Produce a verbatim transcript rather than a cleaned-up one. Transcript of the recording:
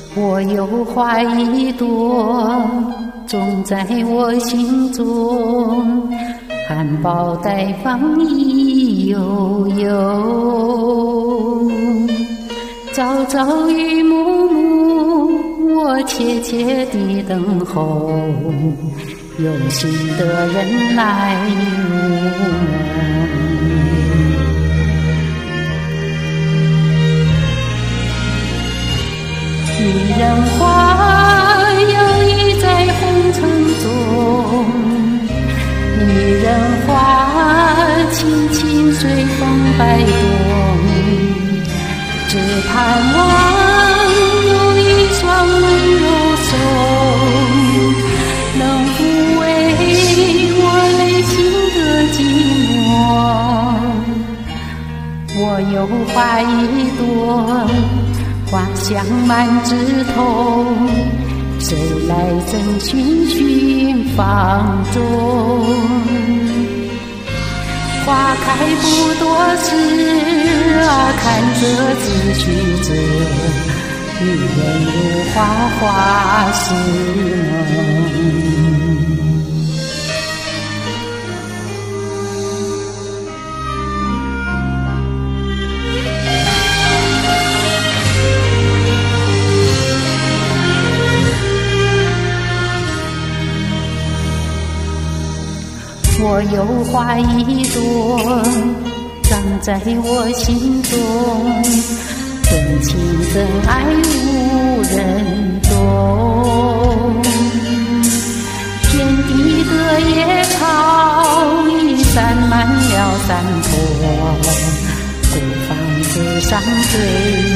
我有花一朵，种在我心中，含苞待放意悠悠。朝朝与暮暮，我切切地等候，有心的人来入门。女人花摇曳在红尘中，女人花轻轻随风摆动，只盼望有一双温柔手，能抚慰我内心的寂寞。我有花一朵，花香满枝头，谁来真寻寻放纵？花开不多时啊，看着只须着，女人如花，花是梦。我有花一朵，长在我心中，真情真爱无人懂。天地的野草已散满了山坡，孤芳自赏最